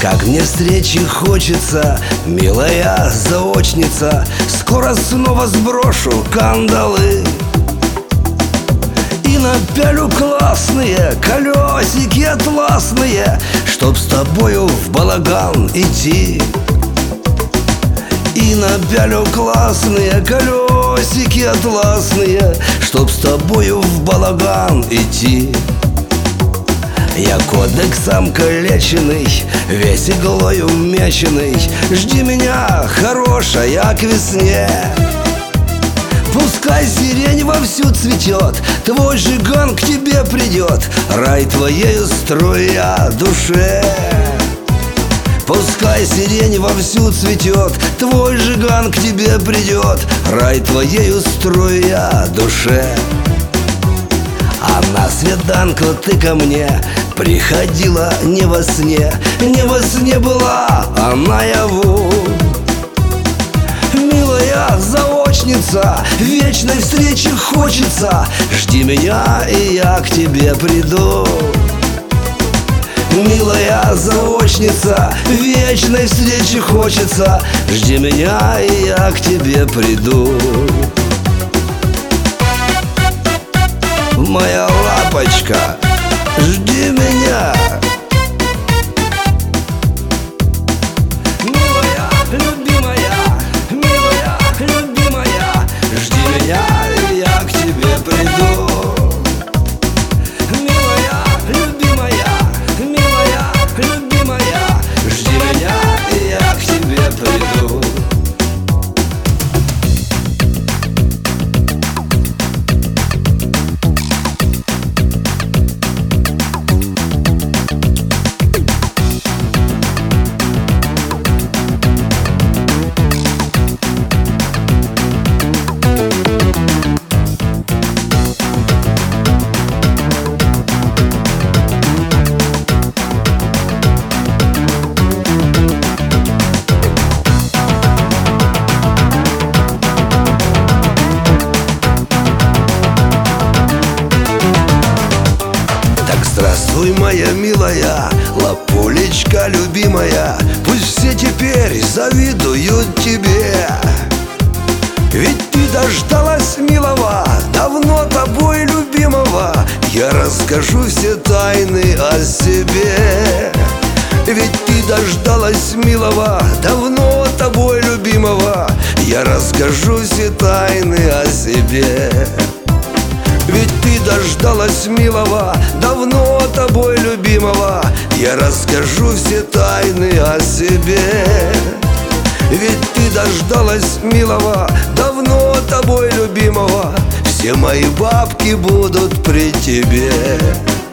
Как мне встречи хочется, милая заочница. Скоро снова сброшу кандалы и напялю классные колесики атласные, чтоб с тобою в балаган идти. И напялю классные колесики атласные, чтоб с тобою в балаган идти. Я кодексом калеченный, весь иглой умеченный. Жди меня, хорошая, к весне. Пускай сирень вовсю цветет, твой жиган к тебе придет, рай твоею струя душе. Пускай сирень вовсю цветет, твой жиган к тебе придет, рай твоею струя душе. А на свиданку ты ко мне приходила не во сне, не во сне была, а наяву. Милая заочница, вечной встречи хочется. Жди меня, и я к тебе приду. Милая заочница, вечной встречи хочется. Жди меня, и я к тебе приду. Моя лапочка, жди меня. Милая, любимая, милая, любимая, жди меня, и я к тебе приду. Милая, любимая, милая, любимая, жди меня, и я к тебе приду. Здравствуй, моя милая, лапулечка любимая. Пусть все теперь завидуют тебе, ведь ты дождалась милого, давно тобой любимого. Я расскажу все тайны о себе. Ведь ты дождалась милого, давно тобой любимого. Я расскажу все тайны о себе. Ведь ты дождалась милого, давно тобой любимого. Я расскажу все тайны о себе. Ведь ты дождалась милого, давно тобой любимого. Все мои бабки будут при тебе.